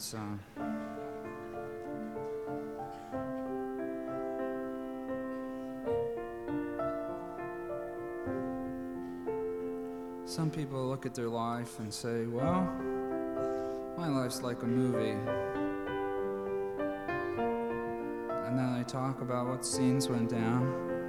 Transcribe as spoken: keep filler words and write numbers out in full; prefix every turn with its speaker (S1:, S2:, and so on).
S1: song. Some people look at their life and say, well, my life's like a movie. And then they talk about what scenes went down.